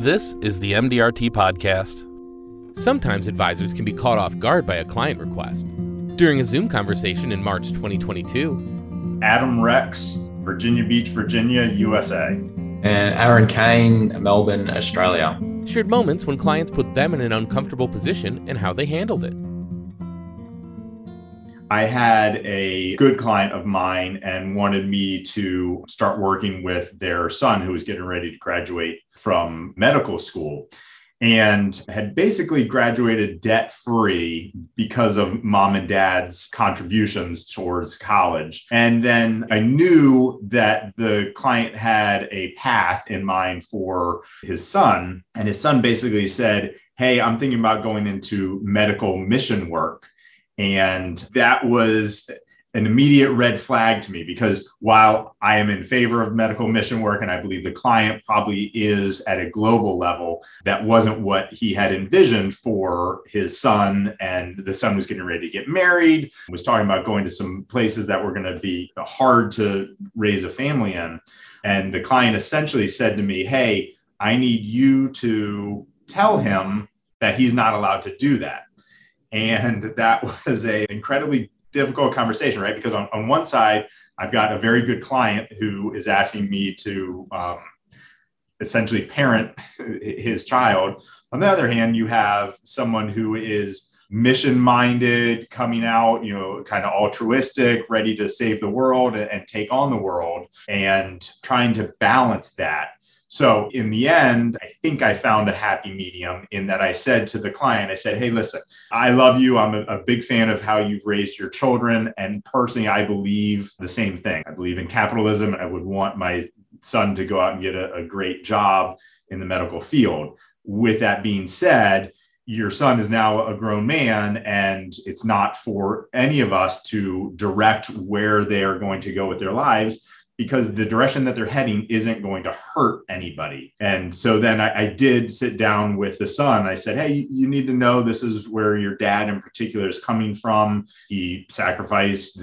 This is the MDRT Podcast. Sometimes advisors can be caught off guard by a client request. During a Zoom conversation in March 2022, Adam Rex, Virginia Beach, Virginia, USA. And Aaron Kane, Melbourne, Australia. Shared moments when clients put them in an uncomfortable position and how they handled it. I had a good client of mine and wanted me to start working with their son who was getting ready to graduate from medical school and had basically graduated debt-free because of mom and dad's contributions towards college. And then I knew that the client had a path in mind for his son. And his son basically said, "Hey, I'm thinking about going into medical mission work." And that was an immediate red flag to me because while I am in favor of medical mission work, and I believe the client probably is at a global level, that wasn't what he had envisioned for his son. And the son was getting ready to get married, was talking about going to some places that were going to be hard to raise a family in. And the client essentially said to me, "Hey, I need you to tell him that he's not allowed to do that." And that was an incredibly difficult conversation, right? Because on one side, I've got a very good client who is asking me to essentially parent his child. On the other hand, you have someone who is mission-minded, coming out, kind of altruistic, ready to save the world and take on the world, and trying to balance that. So in the end, I think I found a happy medium in that I said to the client, I said, "Hey, listen, I love you. I'm a big fan of how you've raised your children. And personally, I believe the same thing. I believe in capitalism. I would want my son to go out and get a great job in the medical field. With that being said, your son is now a grown man, and it's not for any of us to direct where they are going to go with their lives, because the direction that they're heading isn't going to hurt anybody." And so then I did sit down with the son. I said, "Hey, you need to know this is where your dad in particular is coming from. They sacrificed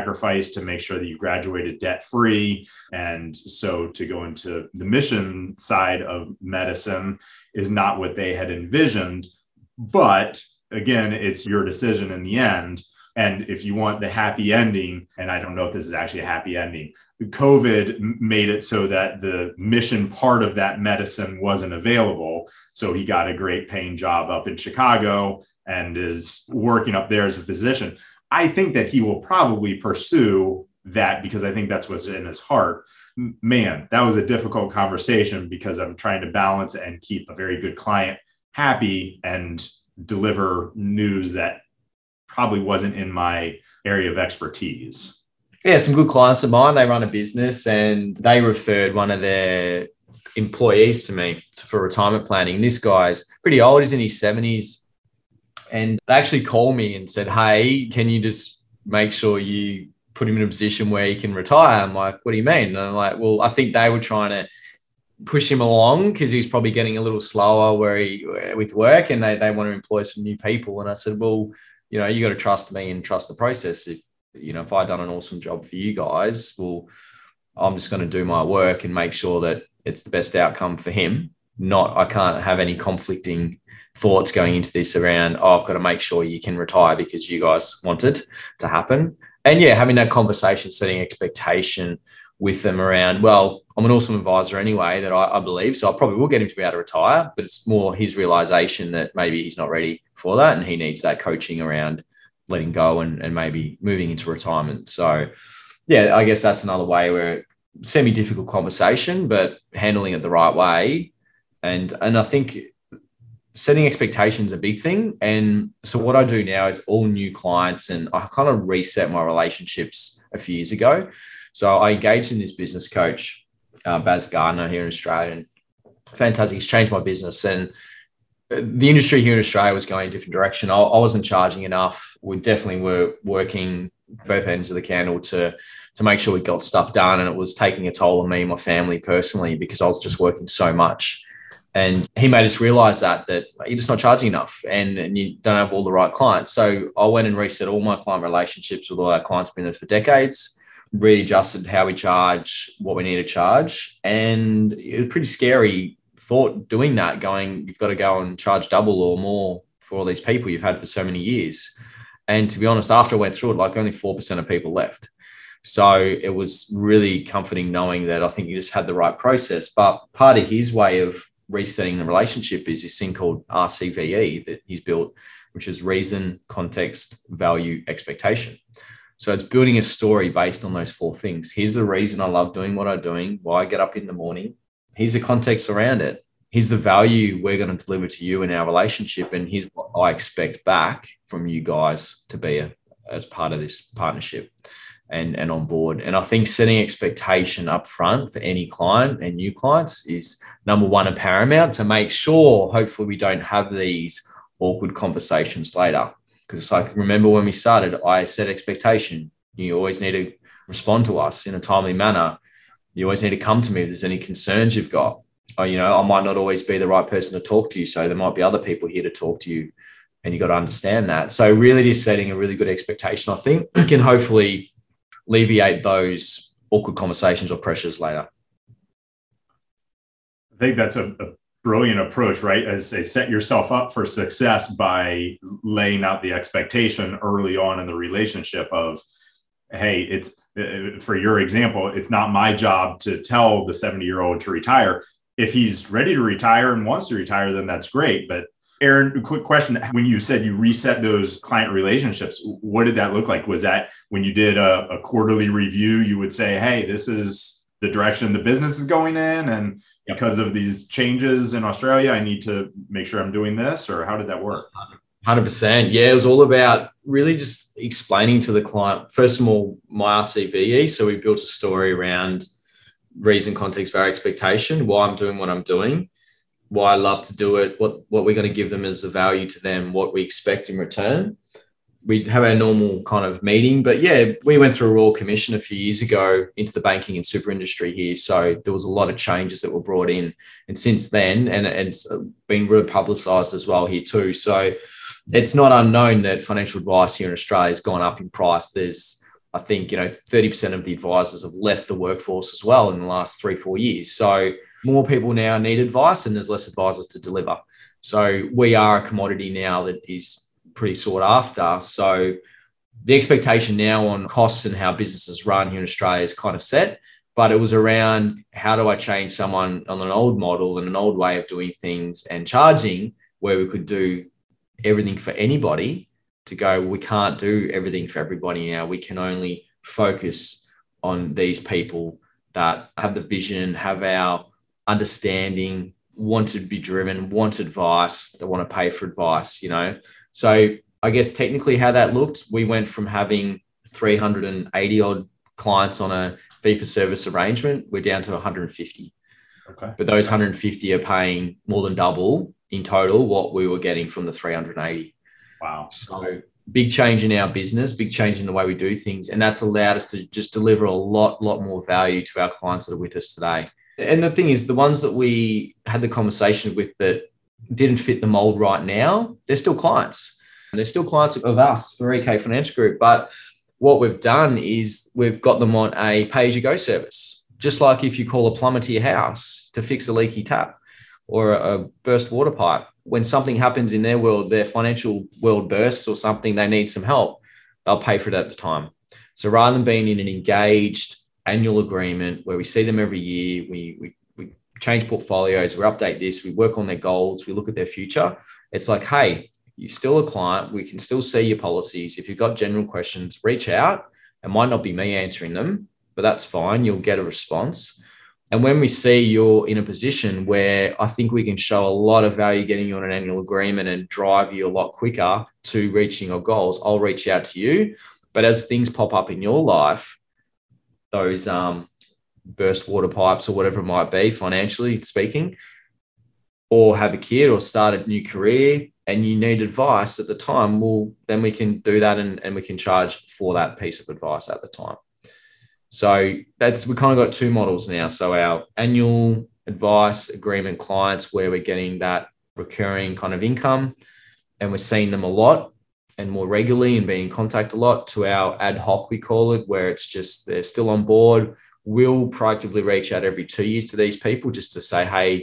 to make sure that you graduated debt-free. And so to go into the mission side of medicine is not what they had envisioned. But again, it's your decision in the end. And if you want the happy ending," and I don't know if this is actually a happy ending, COVID made it so that the mission part of that medicine wasn't available. So he got a great paying job up in Chicago and is working up there as a physician. I think that he will probably pursue that because I think that's what's in his heart. Man, that was a difficult conversation because I'm trying to balance and keep a very good client happy and deliver news that probably wasn't in my area of expertise. Yeah, some good clients of mine, they run a business and they referred one of their employees to me for retirement planning. This guy's pretty old, he's in his 70s. And they actually called me and said, "Hey, can you just make sure you put him in a position where he can retire?" I'm like, "What do you mean?" And I'm like, "Well, I think they were trying to push him along because he's probably getting a little slower with work, and they want to employ some new people." And I said, "Well, you got to trust me and trust the process. If I've done an awesome job for you guys, well, I'm just going to do my work and make sure that it's the best outcome for him. I can't have any conflicting thoughts going into this around, I've got to make sure you can retire because you guys want it to happen." And yeah, having that conversation, setting expectation with them around, well, I'm an awesome advisor anyway, that I believe, so I probably will get him to be able to retire, but it's more his realization that maybe he's not ready for that and he needs that coaching around letting go and maybe moving into retirement. So yeah, I guess that's another way where semi-difficult conversation, but handling it the right way. And I think setting expectations is a big thing. And so what I do now is all new clients, and I kind of reset my relationships a few years ago. So I engaged in this business coach, Baz Gardner here in Australia, and fantastic. He's changed my business. And the industry here in Australia was going a different direction. I wasn't charging enough. We definitely were working both ends of the candle to make sure we got stuff done. And it was taking a toll on me and my family personally because I was just working so much. And he made us realize that you're just not charging enough and you don't have all the right clients. So I went and reset all my client relationships with all our clients, been there for decades, readjusted how we charge, what we need to charge. And it was pretty scary thought doing that, going, you've got to go and charge double or more for all these people you've had for so many years. And to be honest, after I went through it, like only 4% of people left. So it was really comforting knowing that I think you just had the right process. But part of his way of resetting the relationship is this thing called RCVE that he's built, which is reason, context, value, expectation. So it's building a story based on those 4 things. Here's the reason I love doing what I'm doing, why I get up in the morning. Here's the context around it. Here's the value we're going to deliver to you in our relationship. And here's what I expect back from you guys to be as part of this partnership and on board. And I think setting expectation up front for any client and new clients is number one and paramount to make sure, hopefully, we don't have these awkward conversations later. Because it's like, remember when we started, I set expectation. You always need to respond to us in a timely manner. You always need to come to me if there's any concerns you've got. Or, I might not always be the right person to talk to you. So there might be other people here to talk to you, and you got to understand that. So really just setting a really good expectation, I think, can hopefully alleviate those awkward conversations or pressures later. I think that's a brilliant approach, right? As they set yourself up for success by laying out the expectation early on in the relationship of, hey, it's, for your example, it's not my job to tell the 70-year-old to retire. If he's ready to retire and wants to retire, then that's great. But Aaron, a quick question. When you said you reset those client relationships, what did that look like? Was that when you did a quarterly review, you would say, hey, this is the direction the business is going in, and because of these changes in Australia, I need to make sure I'm doing this? Or how did that work? 100%. Yeah, it was all about really just explaining to the client, first of all, my RCVE. So we built a story around reason, context, value, expectation, why I'm doing what I'm doing, why I love to do it, what we're going to give them as the value to them, what we expect in return. We'd have our normal kind of meeting, but yeah, we went through a Royal Commission a few years ago into the banking and super industry here. So there was a lot of changes that were brought in. And since then, and it's been really publicized as well here too. So it's not unknown that financial advice here in Australia has gone up in price. There's, I think, 30% of the advisors have left the workforce as well in the last 3-4 years. So more people now need advice and there's less advisors to deliver. So we are a commodity now that is pretty sought after. So the expectation now on costs and how businesses run here in Australia is kind of set, but it was around how do I change someone on an old model and an old way of doing things and charging where we could do everything for anybody to go, we can't do everything for everybody now. We can only focus on these people that have the vision, have our understanding, want to be driven, want advice, they want to pay for advice, So I guess technically how that looked, we went from having 380 odd clients on a fee for service arrangement, we're down to 150. Okay. But those 150 are paying more than double in total what we were getting from the 380. Wow. So big change in our business, big change in the way we do things. And that's allowed us to just deliver a lot more value to our clients that are with us today. And the thing is, the ones that we had the conversation with that didn't fit the mold right now, they're still clients. And they're still clients of us for EK Financial Group. But what we've done is we've got them on a pay-as-you-go service. Just like if you call a plumber to your house to fix a leaky tap or a burst water pipe, when something happens in their world, their financial world bursts or something, they need some help, they'll pay for it at the time. So rather than being in an engaged annual agreement where we see them every year, we change portfolios, we update this, we work on their goals, we look at their future. It's like, hey, you're still a client. We can still see your policies. If you've got general questions, reach out. It might not be me answering them, but that's fine. You'll get a response. And when we see you're in a position where I think we can show a lot of value getting you on an annual agreement and drive you a lot quicker to reaching your goals, I'll reach out to you. But as things pop up in your life, those burst water pipes or whatever it might be, financially speaking, or have a kid or start a new career and you need advice at the time, well, then we can do that and we can charge for that piece of advice at the time. So we kind of got two models now. So our annual advice agreement clients where we're getting that recurring kind of income and we're seeing them a lot and more regularly and being in contact a lot, to our ad hoc, we call it, where it's just they're still on board. We'll proactively reach out every 2 years to these people just to say, hey,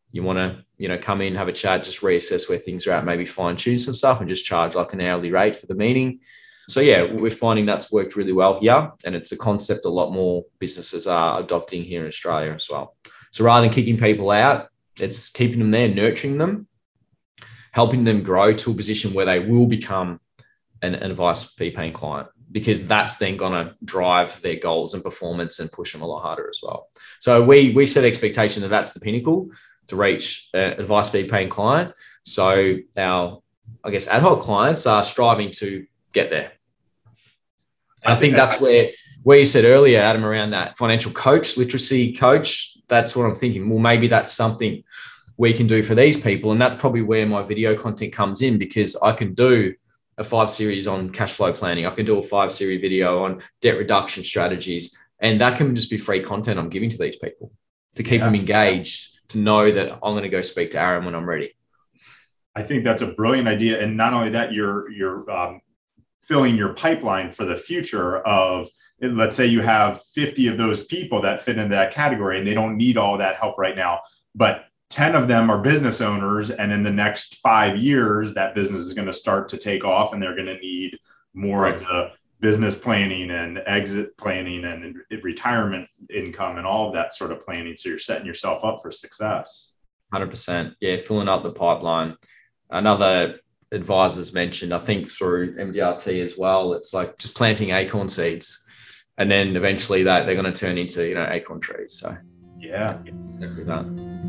you want to, come in, have a chat, just reassess where things are at, maybe fine tune some stuff and just charge like an hourly rate for the meeting. So yeah, we're finding that's worked really well here. And it's a concept a lot more businesses are adopting here in Australia as well. So rather than kicking people out, it's keeping them there, nurturing them, helping them grow to a position where they will become an advice fee paying client, because that's then going to drive their goals and performance and push them a lot harder as well. So we set expectation that that's the pinnacle to reach advice fee paying client. So our, I guess, ad hoc clients are striving to get there. And I think that's where you said earlier, Adam, around that financial coach, literacy coach, that's what I'm thinking. Well, maybe that's something we can do for these people. And that's probably where my video content comes in, because I can do a 5-series on cash flow planning. I can do a 5-series video on debt reduction strategies. And that can just be free content I'm giving to these people to keep them engaged, to know that I'm going to go speak to Aaron when I'm ready. I think that's a brilliant idea. And not only that, you're filling your pipeline for the future of, let's say you have 50 of those people that fit into that category and they don't need all that help right now, but 10 of them are business owners. And in the next 5 years, that business is going to start to take off and they're going to need more of the business planning and exit planning and retirement income and all of that sort of planning. So you're setting yourself up for success. 100%. Yeah. Filling up the pipeline. Another advisors mentioned, I think through MDRT as well, it's like just planting acorn seeds. And then eventually that they're going to turn into, acorn trees. So yeah, exactly that.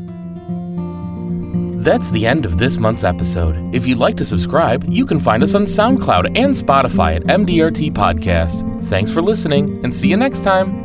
That's the end of this month's episode. If you'd like to subscribe, you can find us on SoundCloud and Spotify at MDRT Podcast. Thanks for listening, and see you next time.